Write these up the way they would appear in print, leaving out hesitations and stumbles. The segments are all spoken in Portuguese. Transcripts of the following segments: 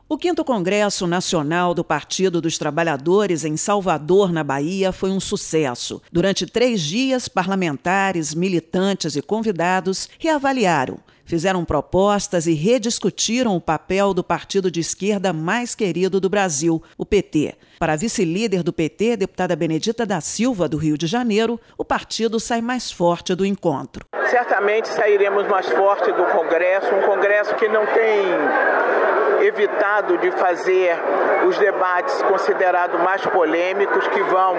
O 5º Congresso Nacional do Partido dos Trabalhadores em Salvador, na Bahia, foi um sucesso. Durante 3 dias, parlamentares, militantes e convidados reavaliaram, fizeram propostas e rediscutiram o papel do partido de esquerda mais querido do Brasil, o PT. Para a vice-líder do PT, deputada Benedita da Silva, do Rio de Janeiro, o partido sai mais forte do encontro. Certamente sairemos mais forte do Congresso, um Congresso que não tem evitado de fazer os debates considerados mais polêmicos, que vão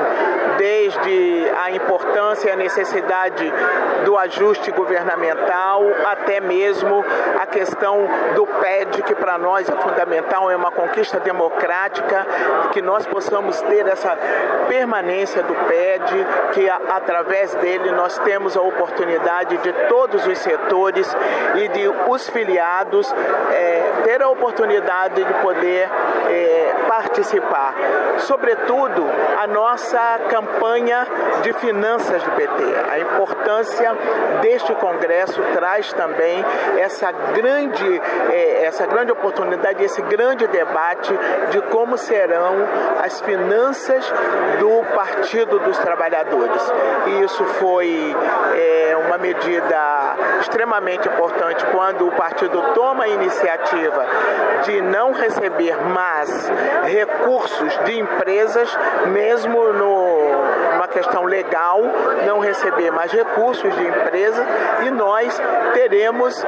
desde a importância e a necessidade do ajuste governamental até mesmo a questão do PED, que para nós é fundamental, é uma conquista democrática, que nós possamos ter essa permanência do PED, que através dele nós temos a oportunidade de todos os setores e de os filiados ter a oportunidade de poder participar. Sobretudo, a nossa campanha de finanças do PT. A importância deste Congresso traz também essa grande oportunidade, esse grande debate de como serão as finanças do Partido dos Trabalhadores. E isso foi uma medida extremamente importante quando o partido toma a iniciativa de não receber mais recursos de empresas, mesmo numa questão legal, não receber mais recursos de empresa, e nós teremos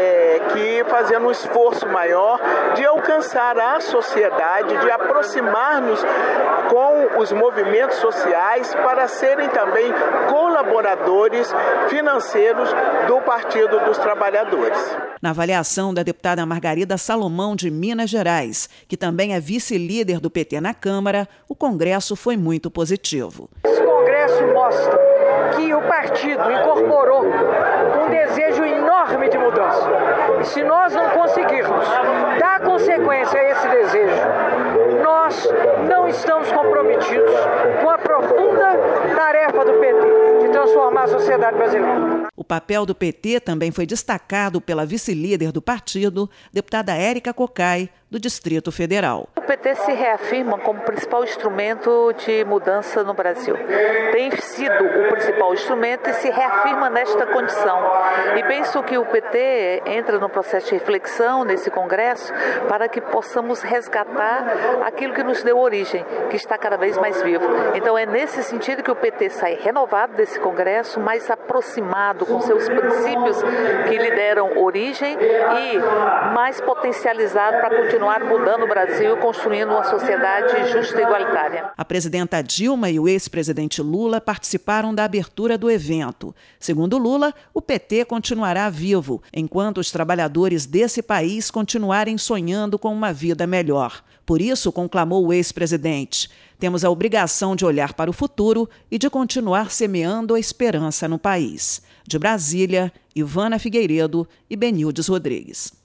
que fazer um esforço maior de alcançar a sociedade, de aproximar-nos com os movimentos sociais para serem também colaboradores financeiros do Partido dos Trabalhadores. Na avaliação da deputada Margarida Salomão, de Minas Gerais, que também é vice-líder do PT na Câmara, o Congresso foi muito positivo. Esse Congresso mostra que o partido incorporou um desejo enorme de mudança. E se nós não conseguirmos dar consequência a esse desejo, nós não estamos comprometidos com a profunda tarefa do PT de transformar a sociedade brasileira. O papel do PT também foi destacado pela vice-líder do partido, deputada Érica Cocai, do Distrito Federal. O PT se reafirma como principal instrumento de mudança no Brasil. Tem sido o principal instrumento e se reafirma nesta condição. E penso que o PT entra no processo de reflexão nesse Congresso para que possamos resgatar aquilo que nos deu origem, que está cada vez mais vivo. Então é nesse sentido que o PT sai renovado desse Congresso, mais aproximado com seus princípios que lhe deram origem e mais potencializado para continuar mudando o Brasil e construindo uma sociedade justa e igualitária. A presidenta Dilma e o ex-presidente Lula participaram da abertura do evento. Segundo Lula, o PT continuará vivo, enquanto os trabalhadores desse país continuarem sonhando com uma vida melhor. Por isso, conclamou o ex-presidente, temos a obrigação de olhar para o futuro e de continuar semeando a esperança no país. De Brasília, Ivana Figueiredo e Benildes Rodrigues.